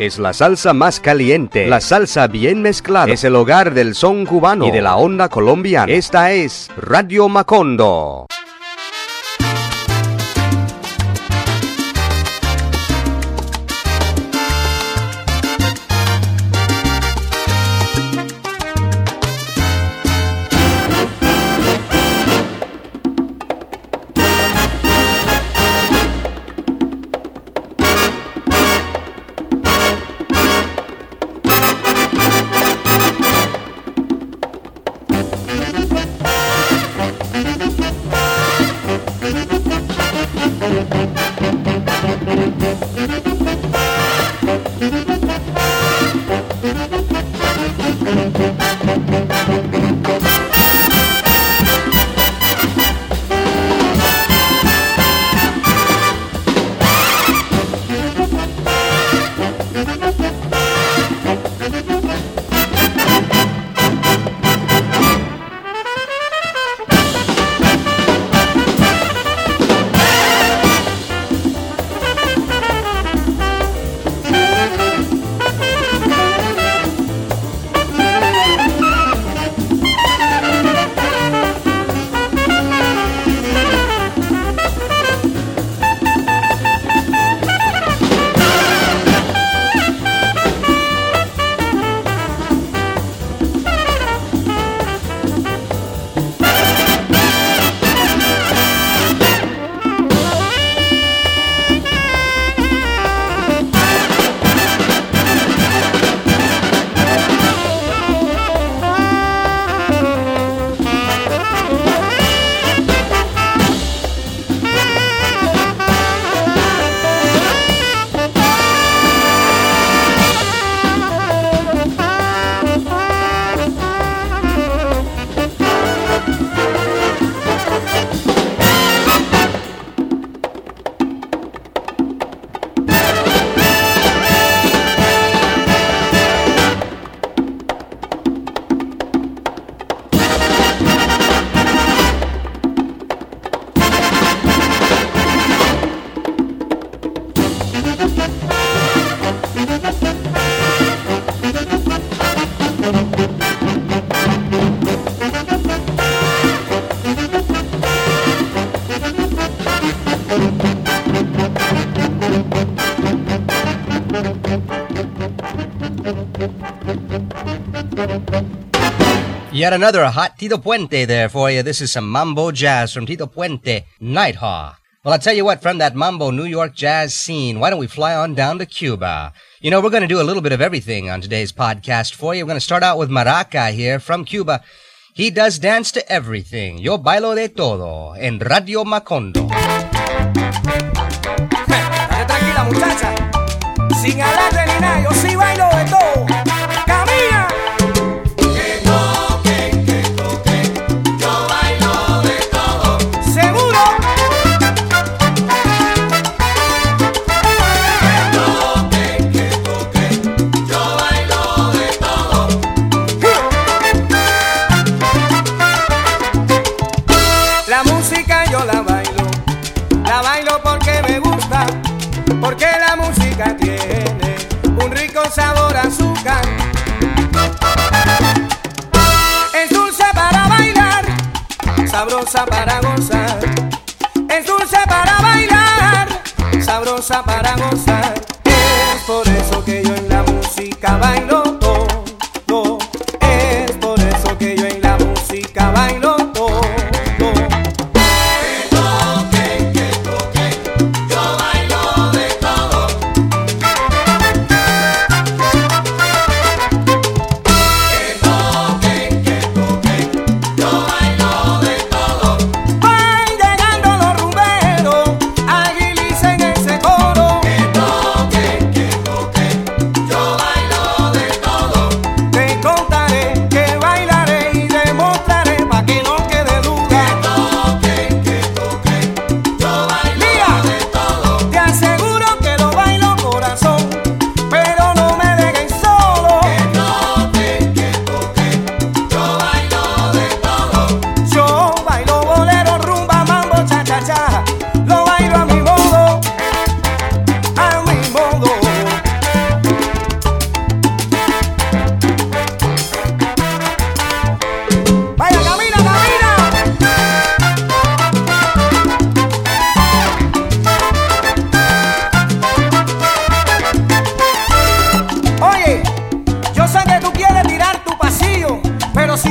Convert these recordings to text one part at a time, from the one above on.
Es la salsa más caliente, la salsa bien mezclada. Es el hogar del son cubano y de la onda colombiana. Esta es Radio Macondo. Yet another hot Tito Puente there for you. This is some mambo jazz from Tito Puente, Nighthawk. Well, I'll tell you what, from that mambo New York jazz scene, why don't we fly on down to Cuba? You know, we're going to do a little bit of everything on today's podcast for you. We're going to start out with Maraca here from Cuba. He does dance to everything. Yo bailo de todo en Radio Macondo. Dale tranquila, muchacha. Sin alarde ni nada, yo sí bailo de todo. ¡Camina! Porque la música tiene un rico sabor a azúcar. Es dulce para bailar, sabrosa para gozar. Es dulce para bailar, sabrosa para gozar. Es por eso que yo en la música bailo todo. Es por eso que yo en la música bailo todo. Que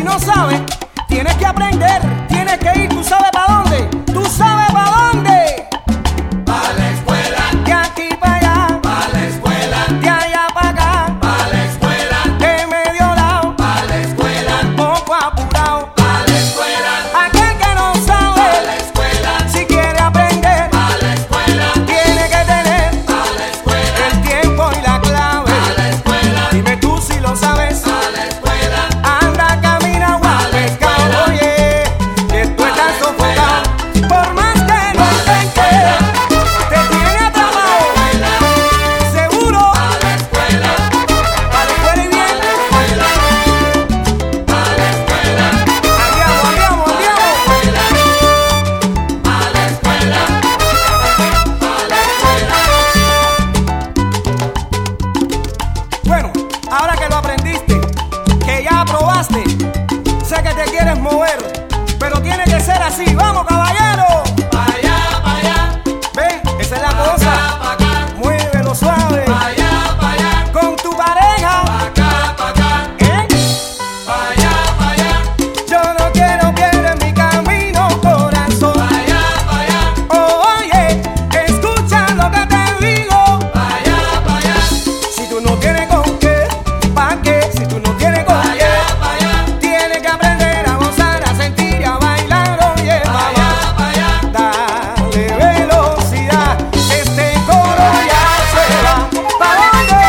no sabes, tienes que aprender, tienes que ir, ¿tú sabes para dónde? ¿Tú sabes para dónde? Pa' la escuela, De aquí para allá, pa' la escuela, de allá para acá, pa' la escuela, de medio lado, pa' la escuela, poco apurado. pa' la escuela, Aquel que no pa' la sabe, escuela, si quiere aprender, pa' la escuela, tiene que tener pa' la escuela, el tiempo y la clave. pa' la escuela, Dime tú si lo sabes. pa' la escuela, Anda, camina, guau, pescado, oye, que tú estás sofocado. Por más que lo intentes, te tiene atrapado. Seguro, pa' la escuela, para la escuela y bien. pa' la escuela, Andiamo, andiamo, andiamo. pa' la escuela, pa' la escuela. Bueno, ahora que lo aprendiste, que ya aprobaste, sé que te quieres mover, pero tiene que ser así. ¡Vamos, caballero! Pa' allá, pa' allá, Ve, esa es la pa' cosa. acá, Muévelo suave. pa' allá, pa' allá, Con tu pareja, pa' acá, ¿eh? pa' allá, pa' allá, Yo no quiero pierder mi camino, corazón. pa' allá, pa' allá, Oye, escucha lo que te digo. pa' allá, pa' allá, Si tú no tienes con qué, ¿pa' qué? Si tú no tienes con pa' qué, allá, pa' allá, tienes que aprender a gozar, a sentir y a bailar. Oye, pa' mamá, allá, pa' allá. dale velocidad. Este coro ya se va. ¿Pa' dónde?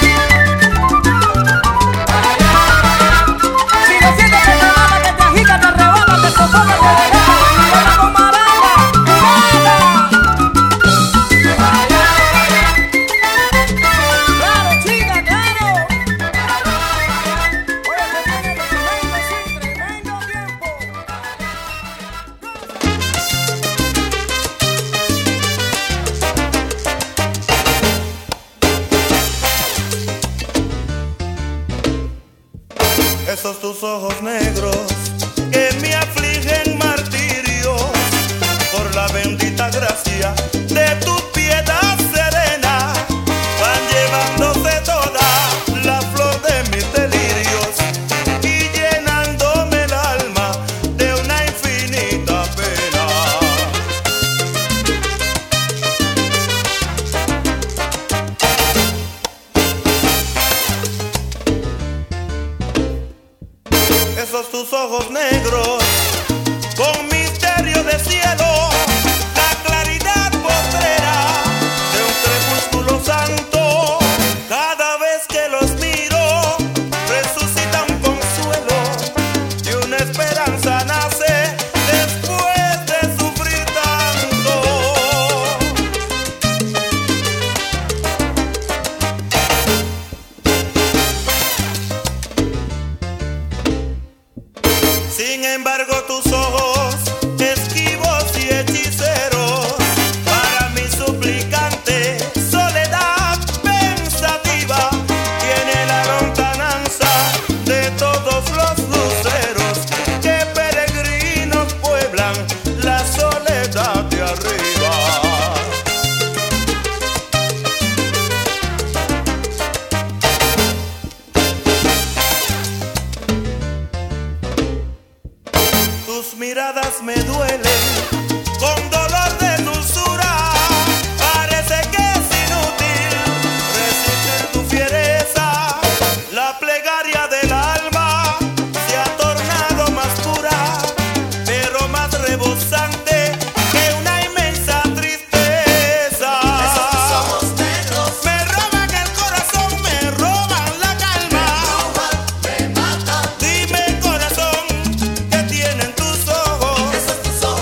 Si no sientes que te mata, que te agita, te arrebata, te sofoca, te deja, y baila con maranga, ¡nada! Claro, chica, claro. Oye, se viene tremendo, sí, tremendo tiempo. Esos tus ojos negros que me afligen martirios por la bendita gracia de tu piedad serena, van llevándose toda la flor de mis delirios y llenándome el alma de una infinita pena. Esos tus ojos negros con misterio de cielo, la claridad postrera de un crepúsculo santo. Cada vez que los miro, resucita un consuelo y una esperanza nace después de sufrir tanto. Sin embargo, tus ojos esquivos y hechiceros, para mi suplicante soledad pensativa, tiene la lontananza de todos los luceros que peregrinos pueblan la soledad de arriba. Tus miradas me duelen con dolor de dulzura. Parece que es inútil resistir tu fiereza. La plegaria del alma se ha tornado más pura, pero más rebosante que una inmensa tristeza. Esos ojos negros Me roban el corazón, me roban la calma. me matan. Dime, corazón, ¿qué tienen tus ojos? Esos tus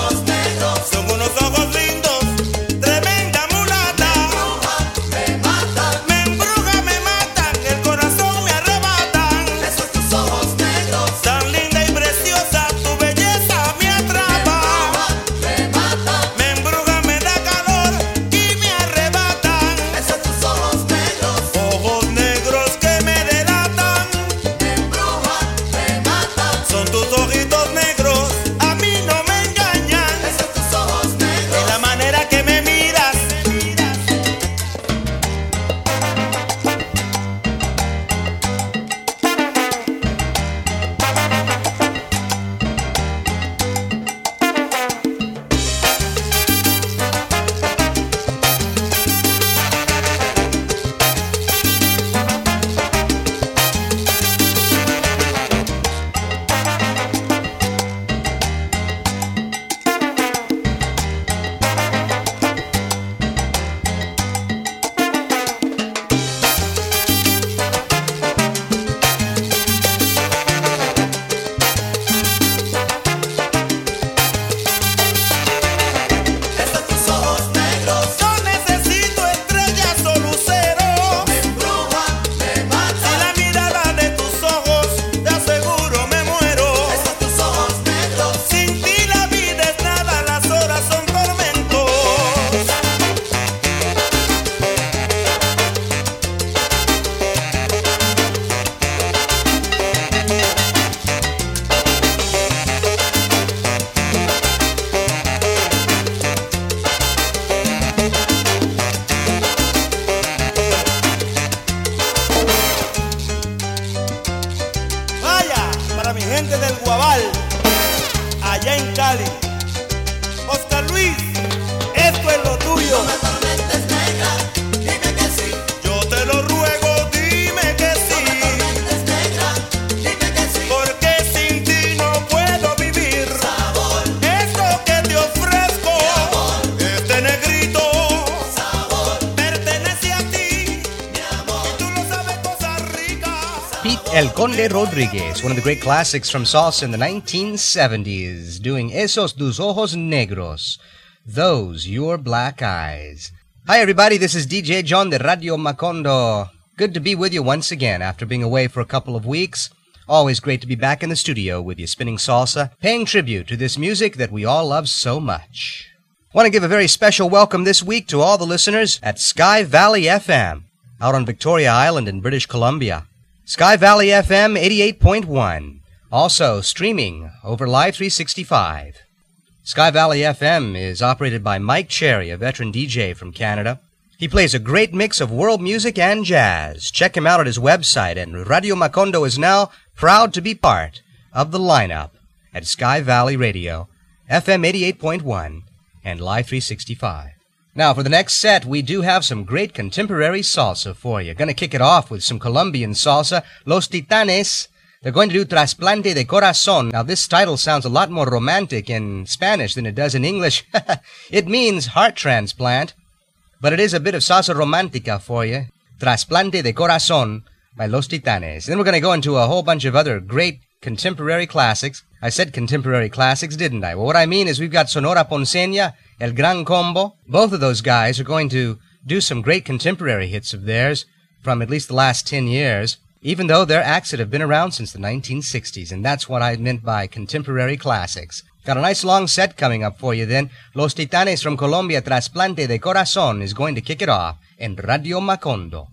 Pete El Conde Rodriguez, one of the great classics from salsa in the 1970s, doing Esos tus ojos negros, those your black eyes. Hi everybody, this is DJ John de Radio Macondo. Good to be with you once again after being away for a couple of weeks. Always great to be back in the studio with you spinning salsa, paying tribute to this music that we all love so much. Want to give a very special welcome this week to all the listeners at Sky Valley FM, out on Victoria Island in British Columbia. Sky Valley FM 88.1, also streaming over Live 365. Sky Valley FM is operated by Mike Cherry, a veteran DJ from Canada. He plays a great mix of world music and jazz. Check him out at his website, and Radio Macondo is now proud to be part of the lineup at Sky Valley Radio, FM 88.1, and Live 365. Now, for the next set, we do have some great contemporary salsa for you. Gonna kick it off with some Colombian salsa, Los Titanes. They're going to do Trasplante de Corazón. Now, this title sounds a lot more romantic in Spanish than it does in English. It means heart transplant, but it is a bit of salsa romantica for you. Trasplante de Corazón by Los Titanes. Then we're going to go into a whole bunch of other great contemporary classics. I said contemporary classics, didn't I? Well, what I mean is we've got Sonora Ponceña, El Gran Combo. Both of those guys are going to do some great contemporary hits of theirs from at least the last 10 years, even though their acts have been around since the 1960s, and that's what I meant by contemporary classics. Got a nice long set coming up for you then. Los Titanes from Colombia, Trasplante de Corazón, is going to kick it off in Radio Macondo.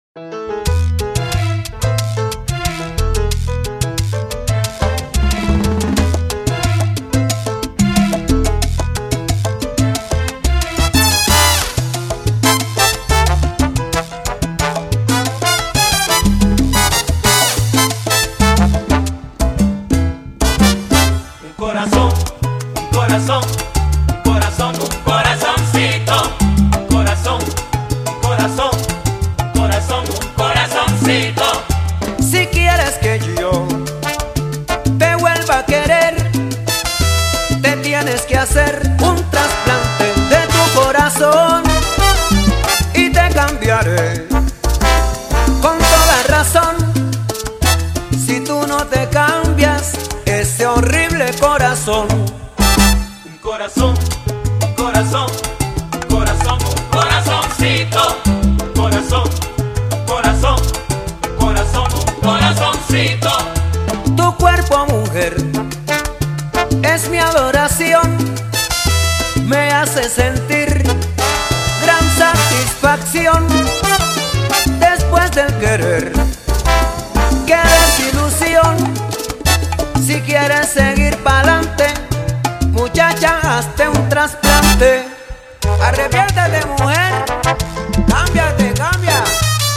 Si quieres que yo te vuelva a querer, te tienes que hacer un trasplante de tu corazón y te cambiaré con toda razón. Si tú no te cambias ese horrible corazón. Un corazón, un corazón, un corazón, un corazoncito, un corazón, un corazón, un corazón, un corazoncito. Tu cuerpo, mujer, es mi adoración, me hace sentir gran satisfacción. Después del querer, qué desilusión. Si quieres seguir pa'lante, muchacha, hazte un trasplante. Arrepiéntete, mujer, cámbiate, cambia.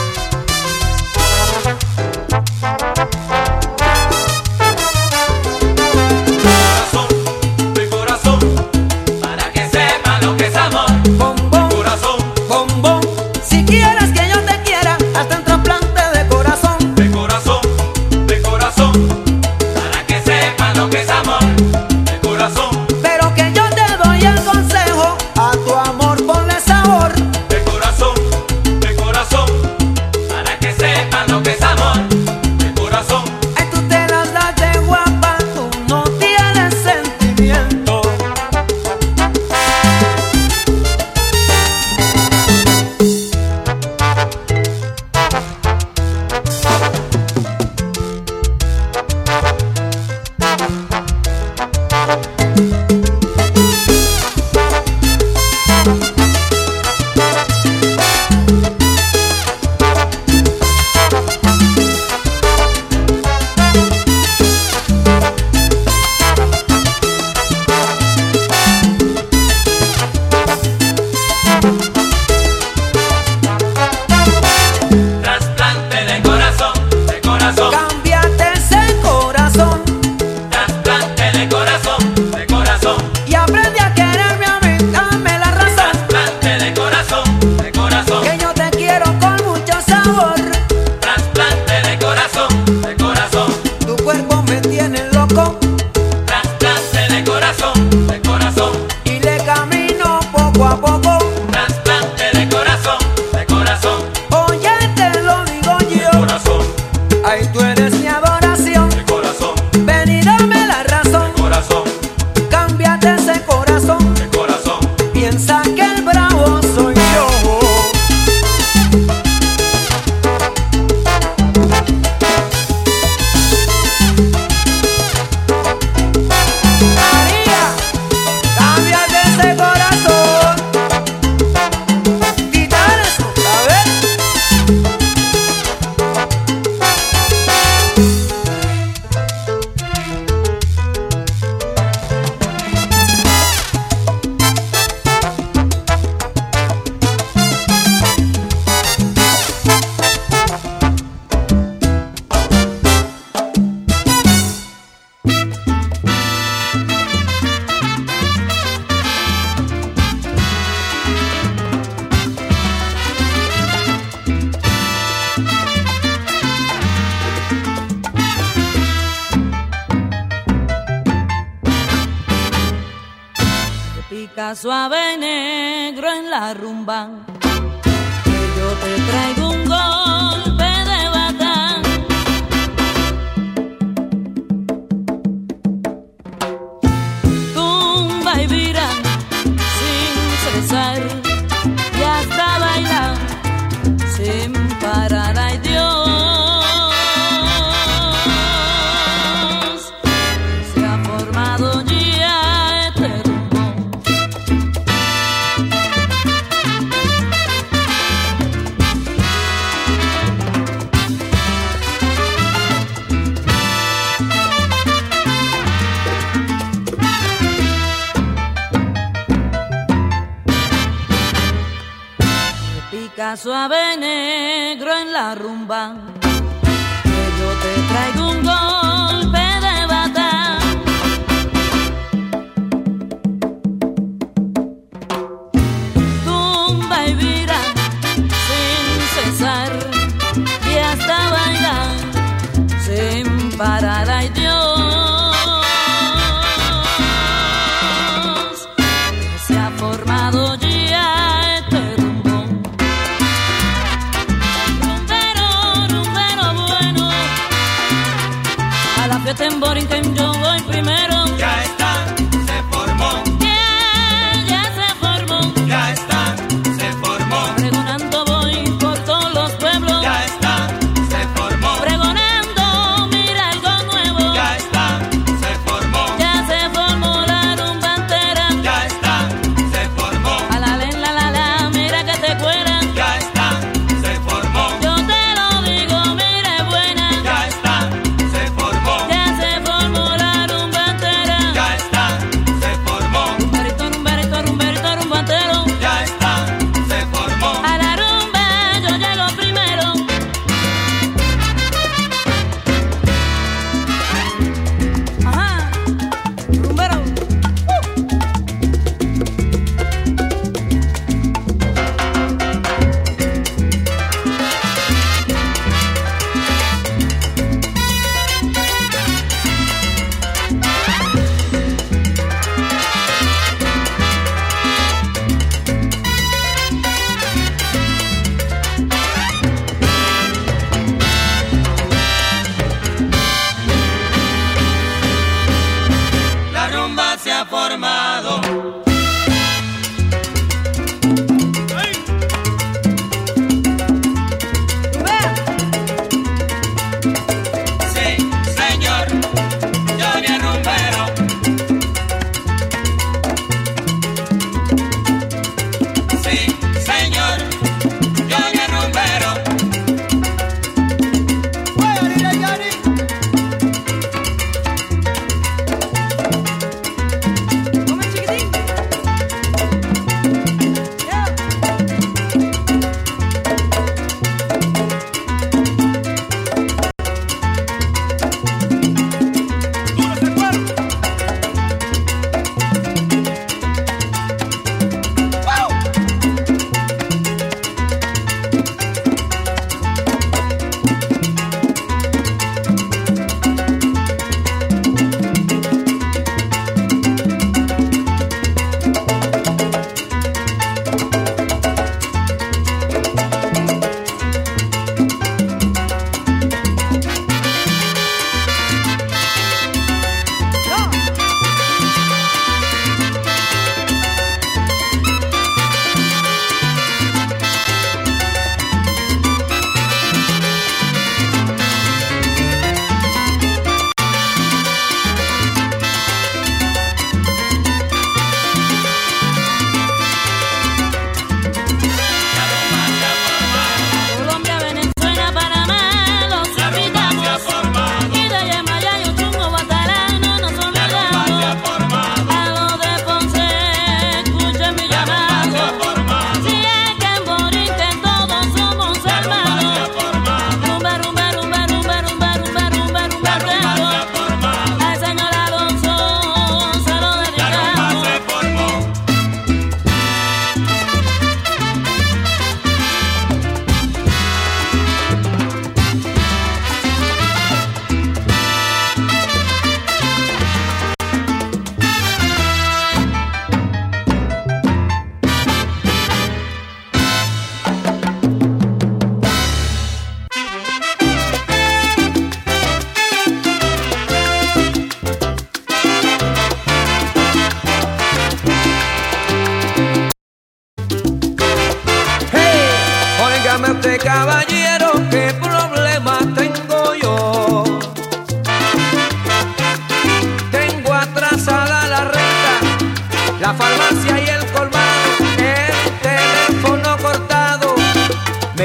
Corazón, mi corazón, para que sepa lo que es amor. Bombón, Corazón, bombón. Si quieres que yo te quiera, hazte un trasplante de corazón. de corazón, de corazón, para que sepa lo que es amor. De corazón, Pero que yo te doy el consejo, a tu amor ponle sabor. de corazón, para que sepa lo que es amor. De corazón, Ay, tú te las das de guapa, tú no tienes sentimiento. pica suave negro en la rumba, que yo te traigo un golpe de bata. Tumba y vira sin cesar y hasta bailar sin parar. Ay Dios, se ha formado ya este rumbo. Pica suave negro en la rumba, que yo te traigo un golpe de bata. Tumba y vira sin cesar y hasta bailar sin parar. Ay Dios, se ha formado ya este rumbo. Rumbero,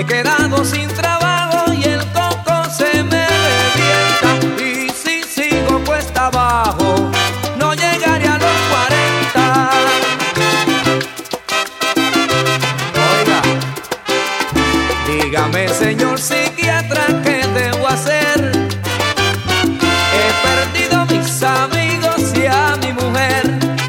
he quedado sin trabajo y el coco se me revienta. Y si sigo cuesta abajo, no llegaré a los 40. Oiga, dígame, señor psiquiatra, ¿qué debo hacer? He perdido mis amigos y a mi mujer.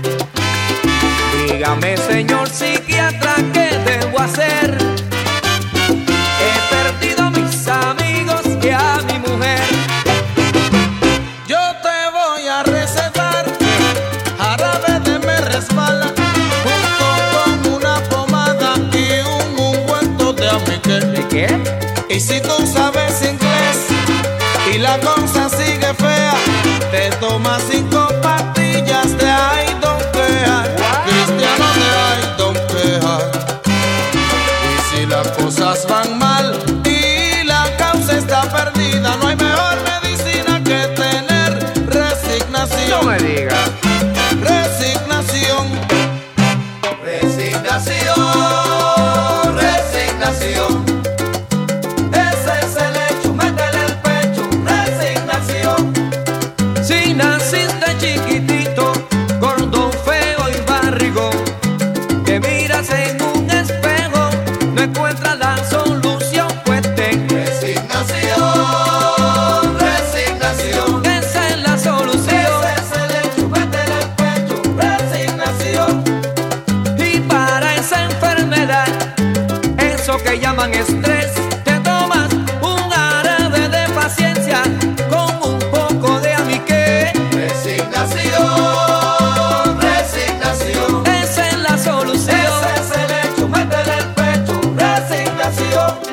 Dígame, señor psiquiatra, ¿qué debo hacer? He perdido mis amigos y a mi mujer. Yo te voy a recetar jarabe de me resbala junto con una pomada y un ungüento de Amiquel. ¿De qué? Y si tú sabes inglés y la cosa sigue fea, te tomas 5 pastillas de I don't care, cristiano de I don't care. Y si las cosas van mal y la causa está perdida, no hay mejor medicina que tener resignación. No me diga. Resignación. Resignación, resignación. Ese es el hecho, métele el pecho. Resignación. Si naciste chiquitito, gordo, feo y barrigón, que miras en un espejo, no encuentras la solución, pues ten Resignación, resignación. esa es la solución. Ese es el hecho, métele el pecho. Resignación. Y para esa enfermedad, eso que llaman estrés, te tomas un jarabe de paciencia con un poco de Amiquel. Resignación, resignación. Esa es la solución. Ese es el hecho, métele el pecho. Resignación.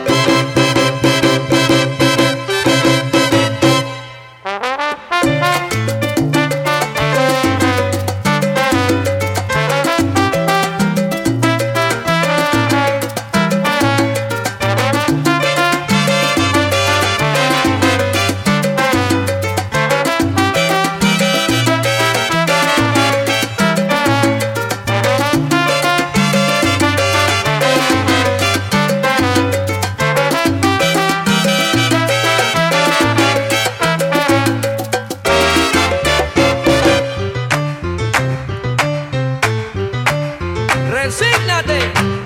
Resígnate.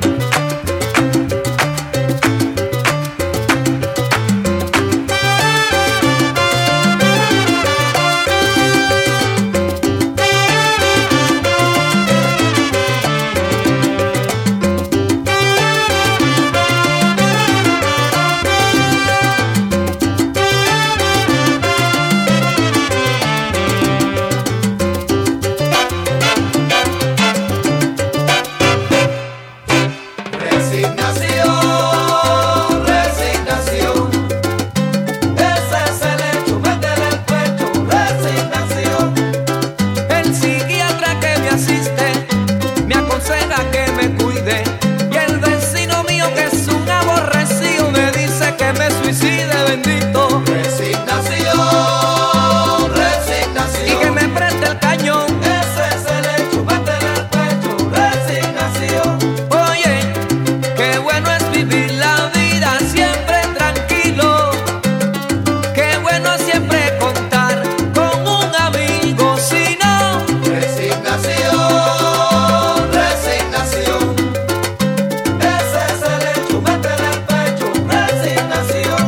Resignación, resignación. Ese es el hecho, métele el pecho. Resignación. El psiquiatra que me asiste me aconseja que me cuide, y el vecino mío, que es un aborrecido, me dice que me suicide, bendito, Resignación, y resignación. que me preste el cañón. Ese es el hecho, métele el pecho. Resignación. Oye, qué bueno es vivir la vida siempre tranquilo, qué bueno es siempre contar con un amigo, si no, Resignación, resignación. Ese es el hecho, métele el pecho. Resignación.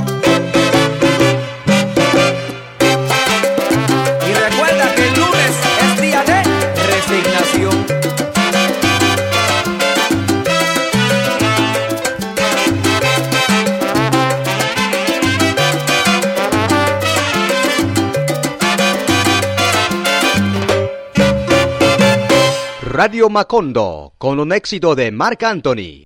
y recuerda que el lunes es día de resignación. Radio Macondo, con un éxito de Marc Anthony.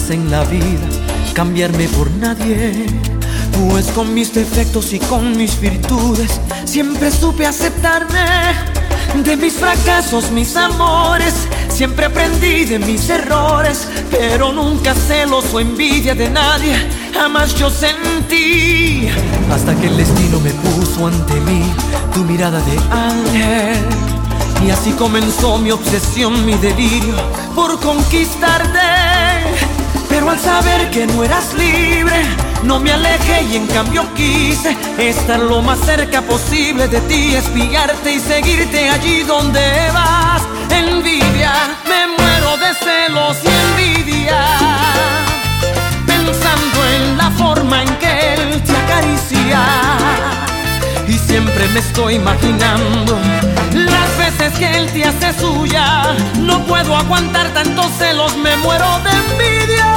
jamás en la vida cambiarme por nadie, pues con mis defectos y con mis virtudes siempre supe aceptarme. De mis fracasos, mis amores, siempre aprendí de mis errores, pero nunca celos o envidia de nadie, jamás yo sentí. Hasta que el destino me puso ante mí tu mirada de ángel, y así comenzó mi obsesión, mi delirio por conquistarte. Pero al saber que no eras libre, no me alejé y en cambio quise estar lo más cerca posible de ti, espiarte y seguirte allí donde vas. Envidia, me muero de celos y envidia, pensando en la forma en que él te acaricia. Y siempre me estoy imaginando las veces que él te hace suya. No puedo aguantar tantos celos, me muero de envidia.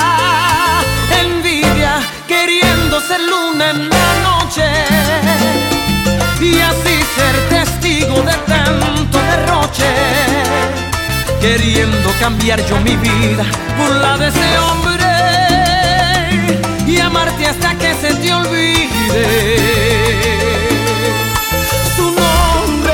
Envidia, queriendo ser luna en la noche y así ser testigo de tanto derroche, queriendo cambiar yo mi vida por la de ese hombre y amarte hasta que se te olvide su nombre.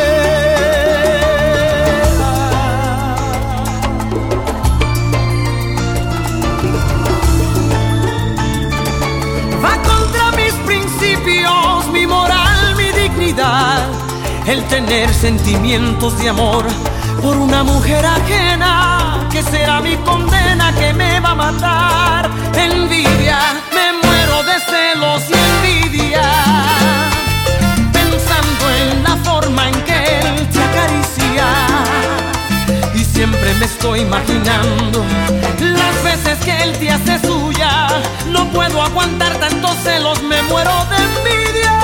Va contra mis principios, mi moral, mi dignidad, el tener sentimientos de amor por una mujer ajena, que será mi condena, que me va a matar. Envidia, me muero de celos y envidia, pensando en la forma en que él te acaricia. Y siempre me estoy imaginando las veces que él te hace suya. No puedo aguantar tantos celos, me muero de envidia.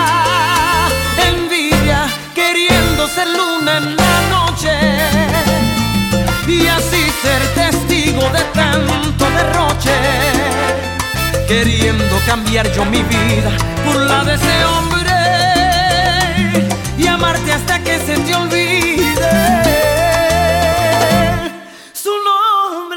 Envidia, queriendo ser luna en la noche y así ser testigo de tanto derroche, queriendo cambiar yo mi vida por la de ese hombre y amarte hasta que se te olvide su nombre.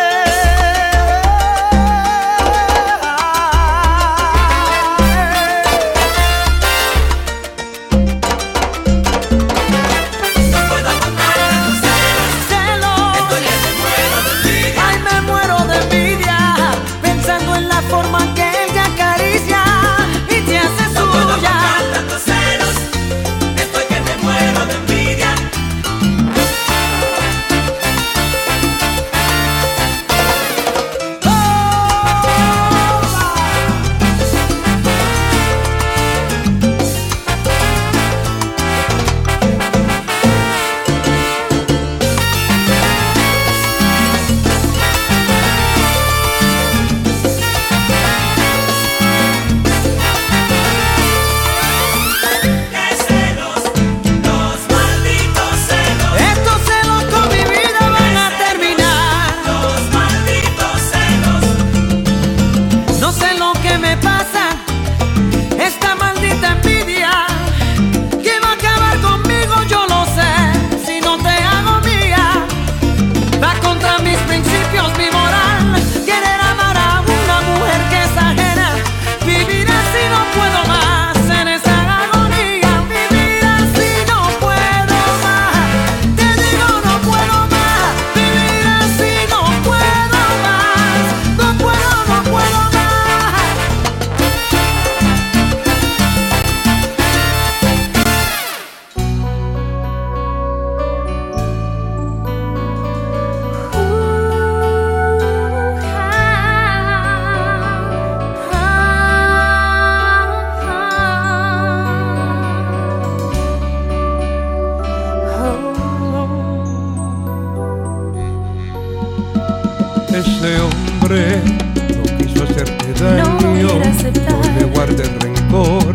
Ese hombre no quiso hacerte daño, no le guardes rencor,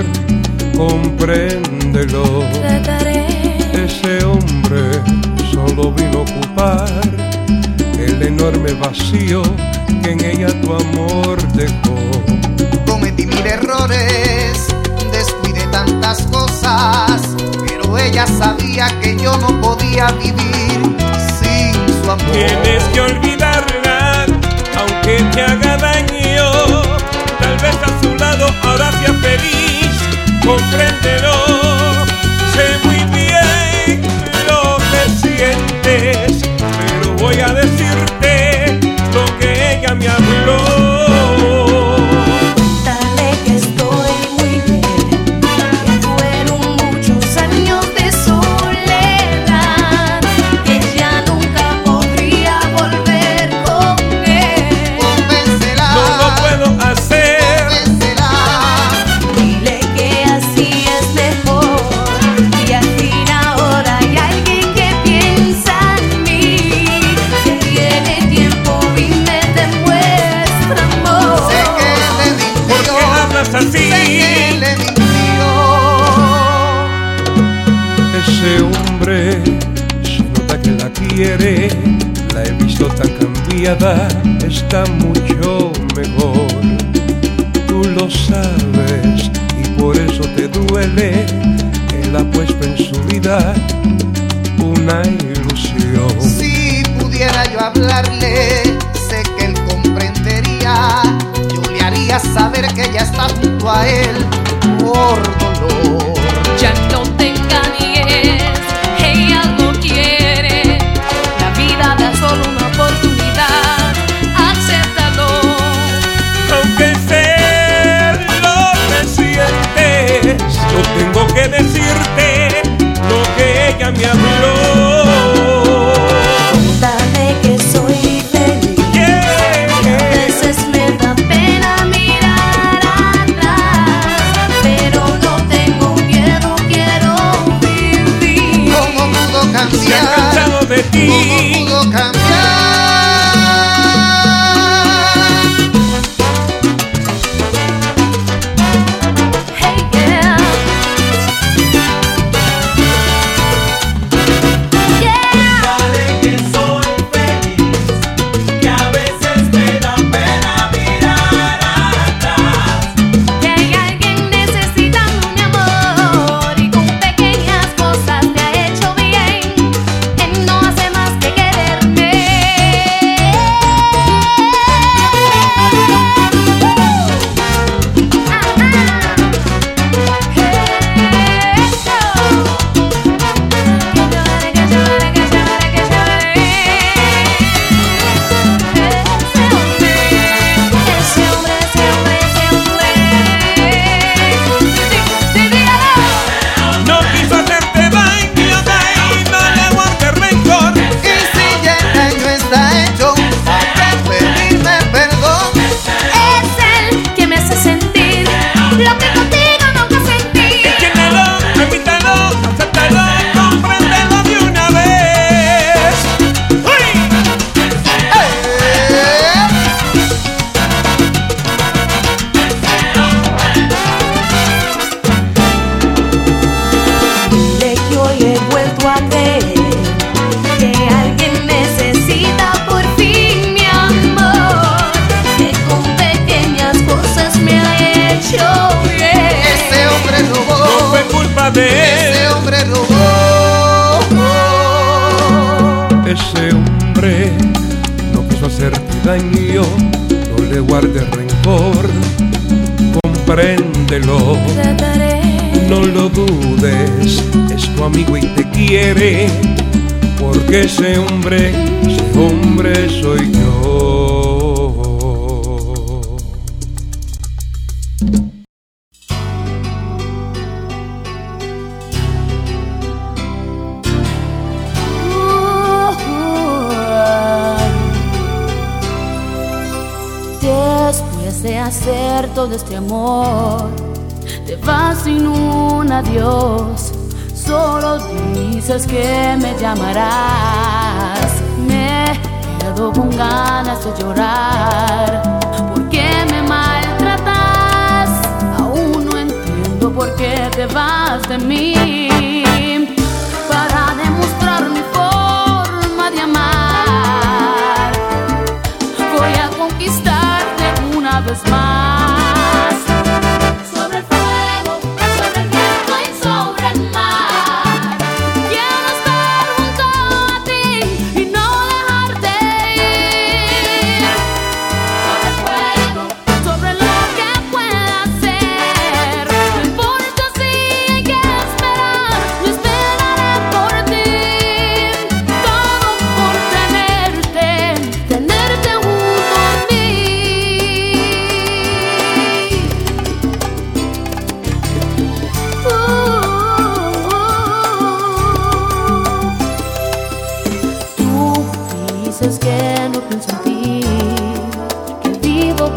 compréndelo. Trataré. Ese hombre solo vino a ocupar el enorme vacío que en ella tu amor dejó. Cometí mil errores, descuidé tantas cosas, pero ella sabía que yo no podía vivir sin su amor. Tienes que olvidarla, aunque que te haga daño. Tal vez a su lado ahora sea feliz, compréndelo. Sé muy bien lo que sientes, pero voy a decirte lo que ella me habló. Ese hombre se nota que la quiere, la he visto tan cambiada, está mucho mejor. Tú lo sabes y por eso te duele. Él ha puesto en su vida una ilusión. Si pudiera yo hablarle, sé que él comprendería. Yo le haría saber que ella está junto a él por dolor. Ya no te engañes, ella no quiere. La vida da solo una oportunidad, acéptalo. Aunque sé lo que sientes, yo tengo que decirte lo que ella me habló. Dale que soy feliz. A veces me da pena mirar atrás, pero no tengo miedo, quiero vivir. ¿Cómo pudo cambiar? Se ha cansado de ti. ¿Cómo pudo cambiar? Hey, yeah. Dale que soy feliz, que a veces me da pena mirar atrás. Que hay alguien necesitando mi amor y con pequeñas cosas me ha hecho bien. Él no hace más que quererme. No quiso hacerte daño, de no le guardes rencor. Y si ya el daño está hecho, sabrás pedirme perdón. Es él que me hace sentir lo que contigo nunca sentí. Entiéndelo, permítelo, acéptalo, compréndelo de una vez. ¡Uy! Dile que hoy he vuelto a creer que alguien necesita por fin mi amor, que con pequeñas cosas me ha hecho bien. Ese hombre No robó. fue culpa de Ese él. hombre robó. Ese hombre no quiso hacerte daño, no le guardes rencor, compréndelo, Trataré. no lo dudes, es tu amigo y te quiere, porque ese hombre soy yo. Después de hacer todo este amor, te vas sin un adiós. Solo dices que me llamarás. Me quedo con ganas de llorar. ¿Por qué me maltratas? Aún no entiendo por qué te vas de mí. Para demostrar mi forma de amar, voy a conquistarte una vez más. Sobre el fuego, sobre el viento y sobre el mar. Quiero estar junto a ti y no dejarte ir.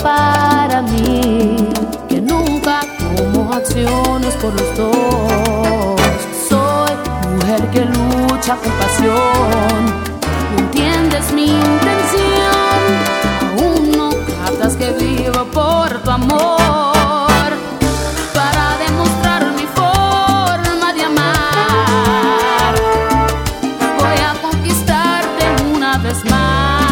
para mí, que nunca tomo acciones por los dos. Soy mujer que lucha con pasión, no entiendes mi intención, aún no captas que vivo por tu amor. Para demostrar mi forma de amar, voy a conquistarte una vez más.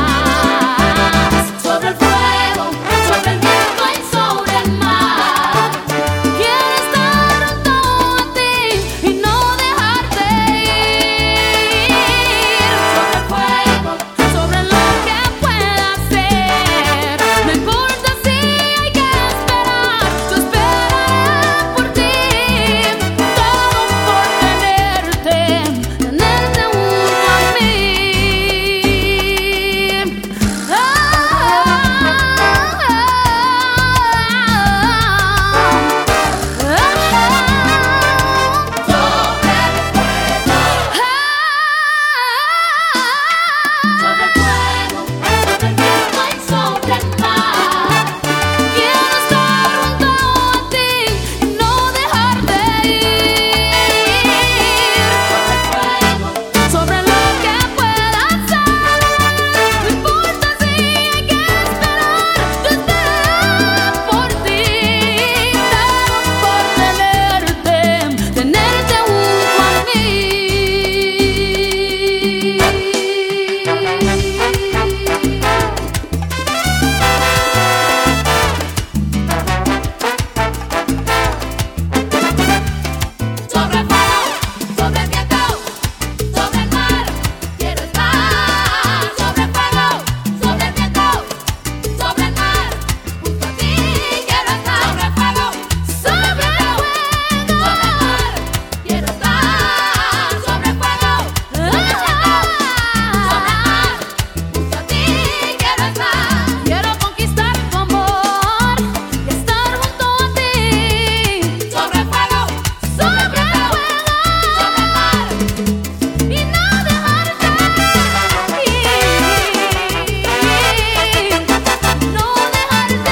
Sobre el fuego, sobre el viento y sobre el mar, quiero estar junto a ti y no dejarte ir. Sobre el fuego, sobre lo que pueda ser, no importa si hay que esperar, yo esperaré por ti. Todo por tenerte junto a mí. Sobre el fuego, sobre el viento y sobre el mar, quiero estar junto a ti y no dejarte ir. Sobre el fuego, sobre lo que pueda ser, no importa si hay que esperar, yo esperaré por ti. Todo por tenerte junto a mí. Sobre el fuego, sobre el viento, sobre el mar, quiero estar. Sobre el fuego, sobre el viento, sobre el mar, junto a ti quiero estar. Sobre el fuego, sobre el viento, sobre el mar, quiero estar. Sobre el fuego, sobre el viento, sobre el mar, junto a ti quiero estar. Quiero conquistar tu amor y estar junto a ti. Sobre el fuego, sobre el fuego, sobre el mar, y no dejarte ir. No dejarte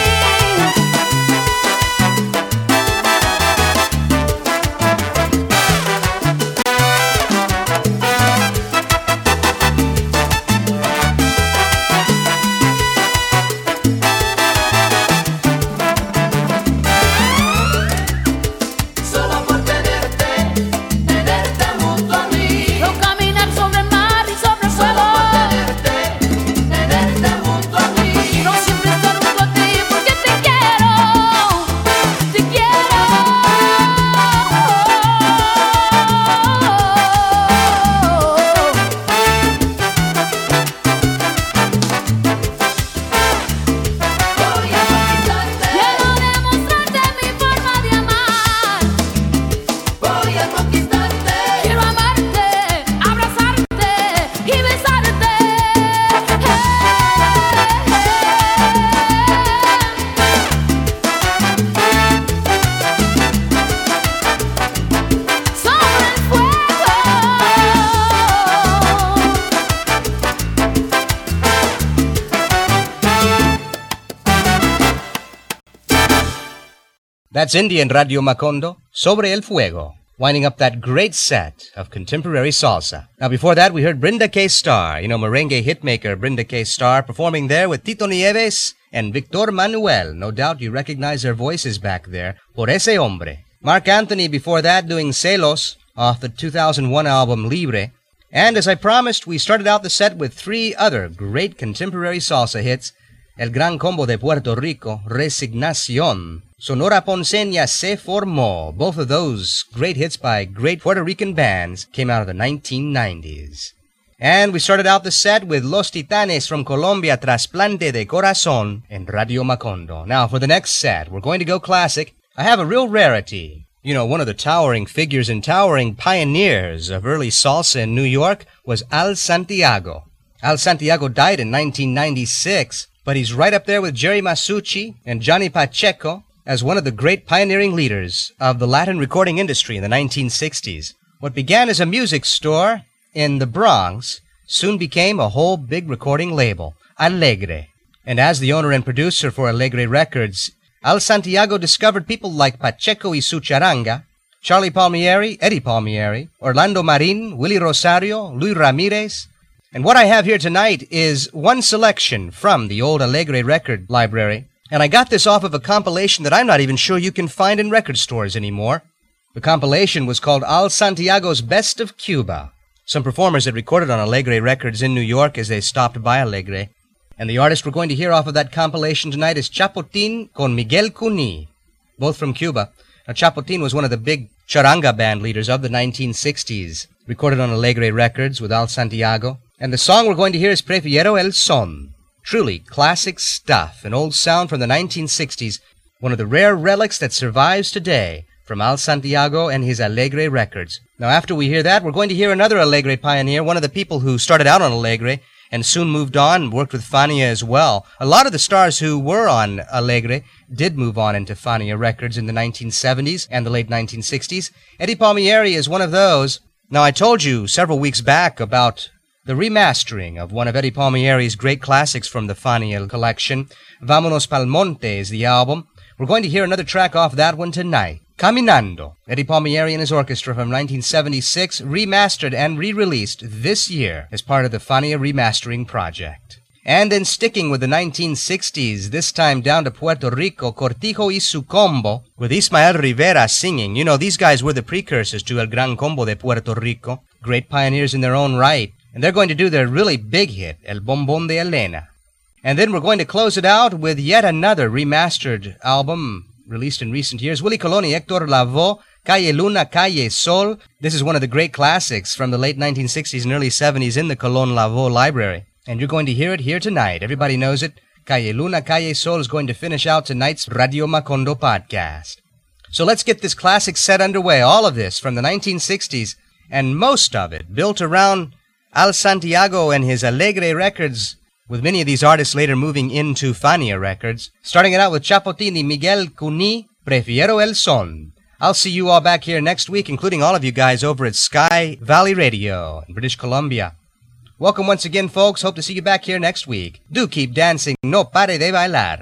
Solo por tenerte junto a mí. Quiero caminar sobre el mar y sobre el fuego. Tenerte junto a mí. Quiero siempre estar junto a ti porque te quiero, te quiero. Voy a conquistarte. Quiero demostrarte mi forma de amar. Voy a conquistarte. Quiero amarte, abrazarte y besarte. Sobre el fuego. That's Indian Radio Macondo, Sobre el Fuego, winding up that great set of contemporary salsa. Now, before that, we heard Brenda K. Starr, merengue hitmaker Brenda K. Starr, performing there with Tito Nieves and Victor Manuel. No doubt you recognize their voices back there. Por ese hombre. Mark Anthony before that doing Celos off the 2001 album Libre. And as I promised, we started out the set with three other great contemporary salsa hits. El Gran Combo de Puerto Rico, Resignación. Sonora Ponceña Se Formó. Both of those great hits by great Puerto Rican bands came out of the 1990s. And we started out the set with Los Titanes from Colombia, Trasplante de Corazón, en Radio Macondo. Now, for the next set, we're going to go classic. I have a real rarity. One of the towering figures and towering pioneers of early salsa in New York was Al Santiago. Al Santiago died in 1996, but he's right up there with Jerry Masucci and Johnny Pacheco as one of the great pioneering leaders of the Latin recording industry in the 1960s. What began as a music store in the Bronx soon became a whole big recording label, Alegre. And as the owner and producer for Alegre Records, Al Santiago discovered people like Pacheco y su Charanga, Charlie Palmieri, Eddie Palmieri, Orlando Marin, Willie Rosario, Luis Ramirez. And what I have here tonight is one selection from the old Alegre record library. And I got this off of a compilation that I'm not even sure you can find in record stores anymore. The compilation was called Al Santiago's Best of Cuba. Some performers had recorded on Alegre Records in New York as they stopped by Alegre. And the artist we're going to hear off of that compilation tonight is Chapotin con Miguel Cuní, both from Cuba. Now, Chapotin was one of the big charanga band leaders of the 1960s, recorded on Alegre Records with Al Santiago. And the song we're going to hear is Prefiero el Son. Truly classic stuff, an old sound from the 1960s, one of the rare relics that survives today from Al Santiago and his Alegre Records. Now, after we hear that, we're going to hear another Alegre pioneer, one of the people who started out on Alegre and soon moved on and worked with Fania as well. A lot of the stars who were on Alegre did move on into Fania Records in the 1970s and the late 1960s. Eddie Palmieri is one of those. Now, I told you several weeks back about the remastering of one of Eddie Palmieri's great classics from the Fania collection. Vámonos Pa'l Monte is the album. We're going to hear another track off that one tonight. Caminando, Eddie Palmieri and his orchestra from 1976, remastered and re-released this year as part of the Fania Remastering Project. And then sticking with the 1960s, this time down to Puerto Rico, Cortijo y su Combo, with Ismael Rivera singing. You know, these guys were the precursors to El Gran Combo de Puerto Rico, great pioneers in their own right. And they're going to do their really big hit, El Bombón de Elena. And then we're going to close it out with yet another remastered album released in recent years. Willie Colón y Héctor Lavoe, Calle Luna, Calle Sol. This is one of the great classics from the late 1960s and early 70s in the Colón Lavoe library. And you're going to hear it here tonight. Everybody knows it. Calle Luna, Calle Sol is going to finish out tonight's Radio Macondo podcast. So let's get this classic set underway. All of this from the 1960s, and most of it built around Al Santiago and his Alegre Records, with many of these artists later moving into Fania Records. Starting it out with Chapotin y Miguel Cuní, Prefiero el Son. I'll see you all back here next week, including all of you guys over at Sky Valley Radio in British Columbia. Welcome once again, folks. Hope to see you back here next week. Do keep dancing. No pare de bailar.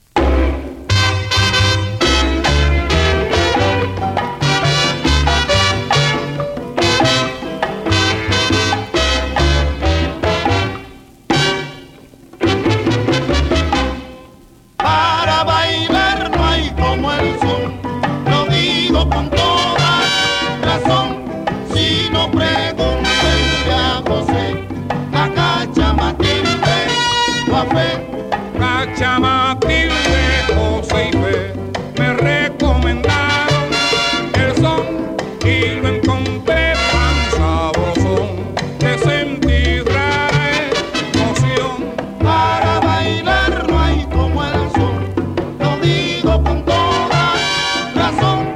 Con toda razón, si no pregúntenle a José, a Cachamatilde o a Fe. Cachamatilde, José y Fe me recomendaron el son y lo encontré tan sabrosón que sentí rara emoción. Para bailar no hay como el son, lo digo con toda razón.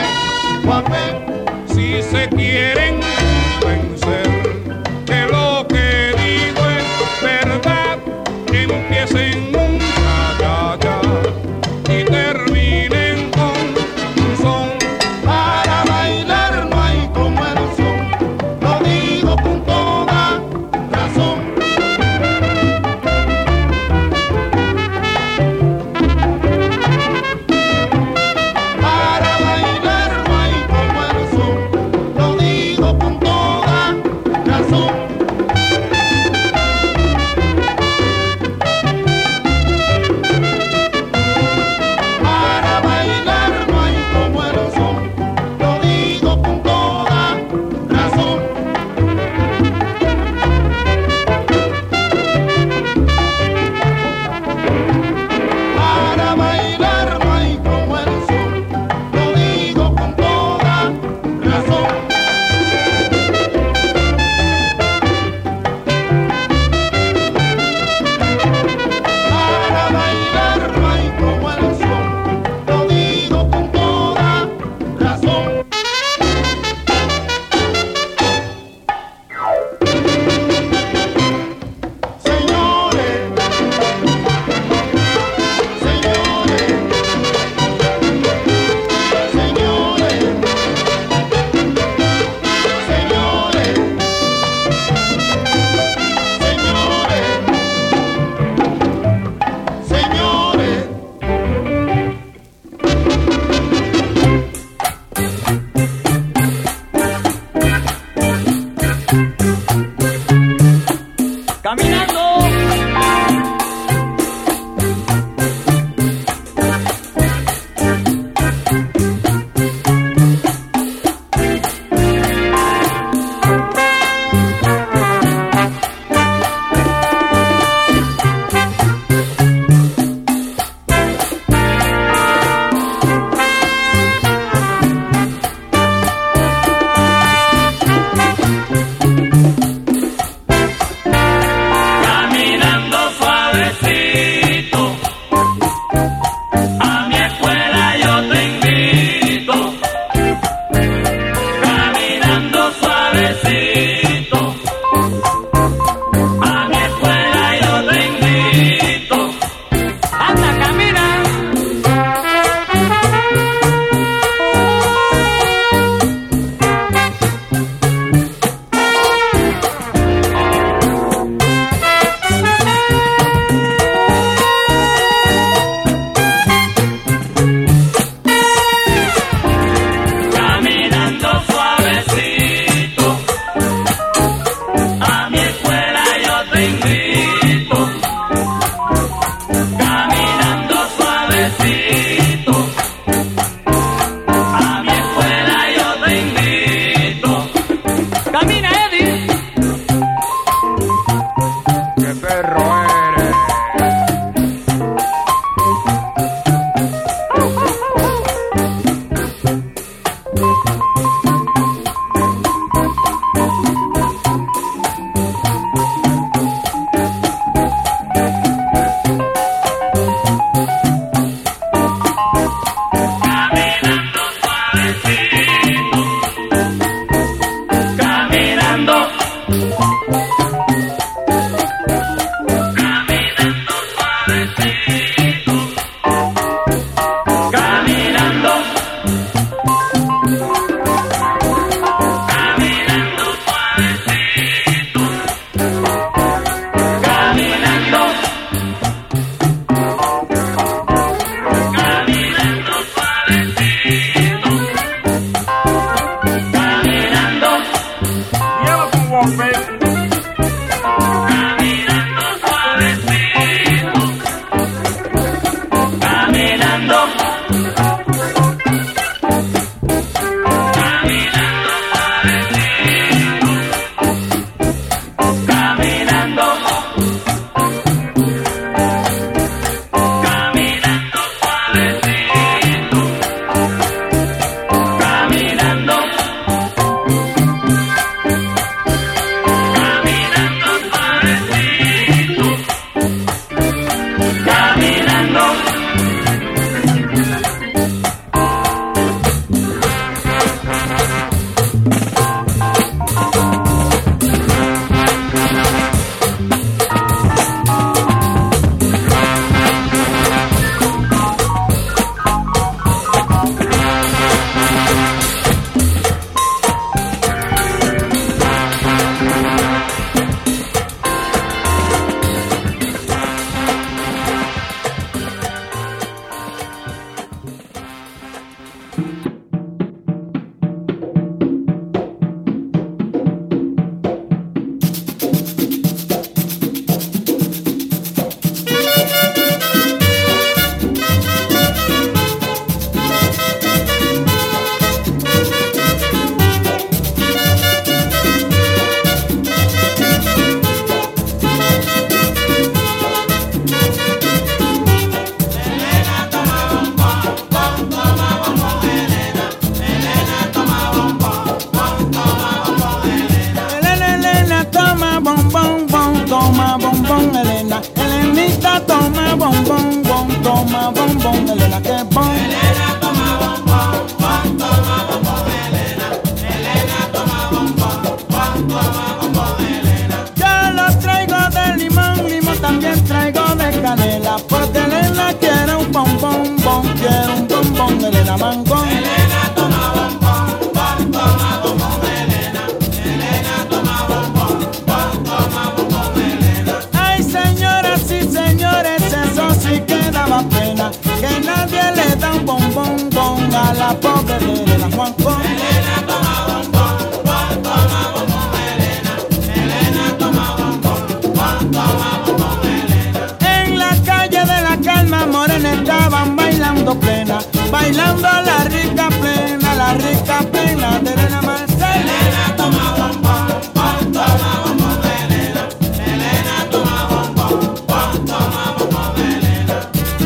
Si se quieren convencer que lo la pobre de Elena Juan con. Elena toma bombón, Juan toma bombón, Elena. Elena toma bombón, Juan toma bombón, Elena. En la calle de la Calma Morena estaban bailando plena, bailando la rica plena de Elena Marcela. Elena toma bombón, Juan toma bombón, Elena. Elena toma bombón, Juan toma bombón, Elena.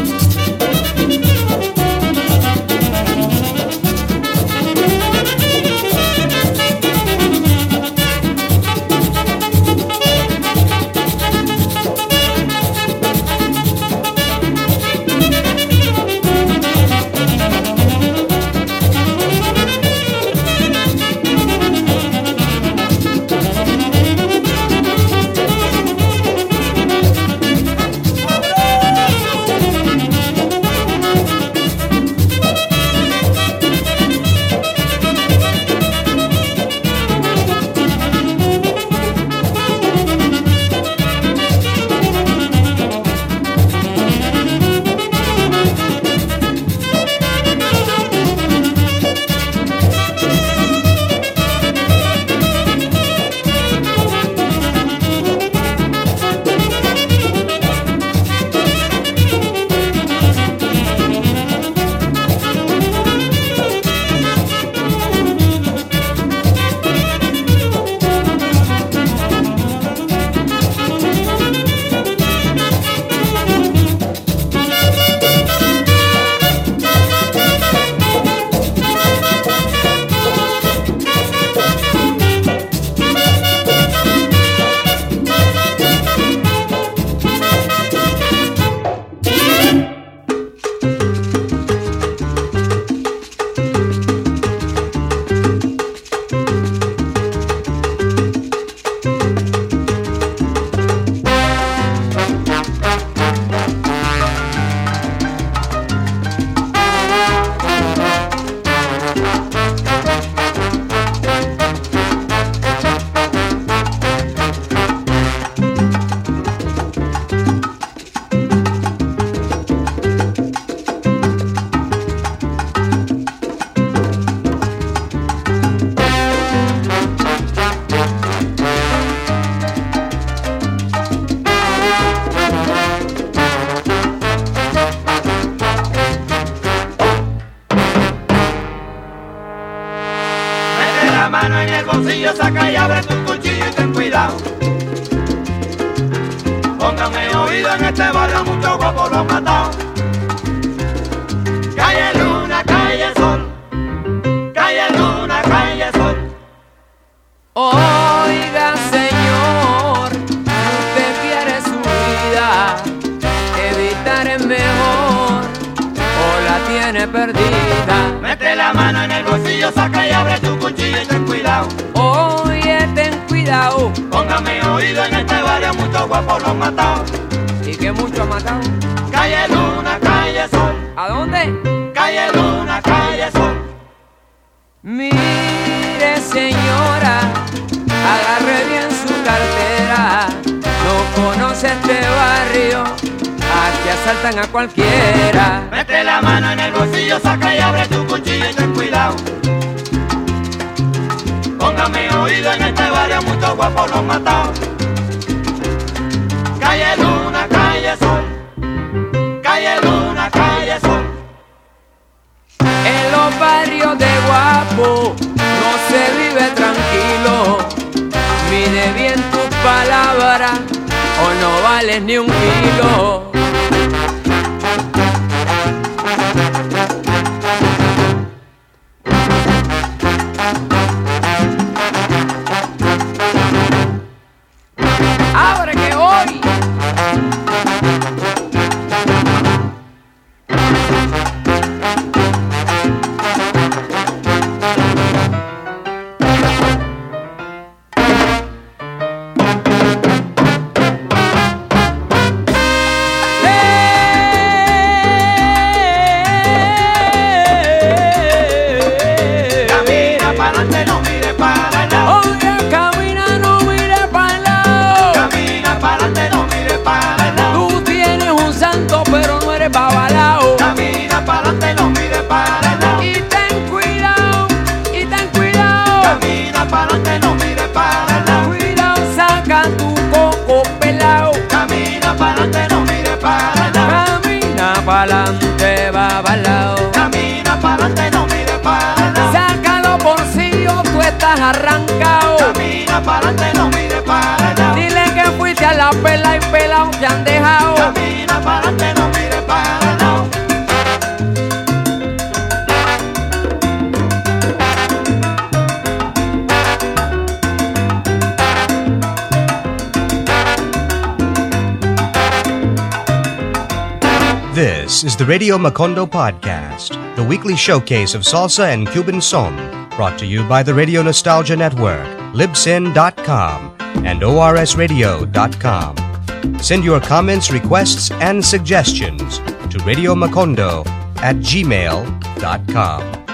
Mano en el bolsillo, saca y abre tu cuchillo y ten cuidado. Póngame oído en este barrio, muchos guapos los han matado. Calle luna, calle sol, calle luna, calle sol. Oiga señor, usted quiere su vida, evitar es mejor o la tiene perdida. Mete la mano en el bolsillo, saca y abre tu cuchillo y ten cuidado. Oye, ten cuidado. Póngame oído en este barrio, muchos guapos los han matado. ¿Y qué mucho ha matado? Calle luna, calle sol. ¿A dónde? Calle luna, calle sol. Mire señora, agarre bien su cartera. No conoce este barrio, aquí asaltan a cualquiera. Mete la mano en el bolsillo, saca y abre tu cuchillo y ten cuidado. Póngame oído en este barrio, muchos guapos los han matado. Calle luna, calle sol. Calle luna, calle sol. En los barrios de Guapo no se vive tranquilo. Mide bien tus palabras o no vales ni un kilo. Ahora que hoy Camina para adelante, no mire para el lado. Oye, camina, no mire para el lado. Camina lado te han dejado. Camina para adelante, no mires para el lado. This is the Radio Macondo Podcast, the weekly showcase of salsa and Cuban son, brought to you by the Radio Nostalgia Network, Libsyn.com, and ORSRadio.com. Send your comments, requests, and suggestions to radiomacondo@gmail.com.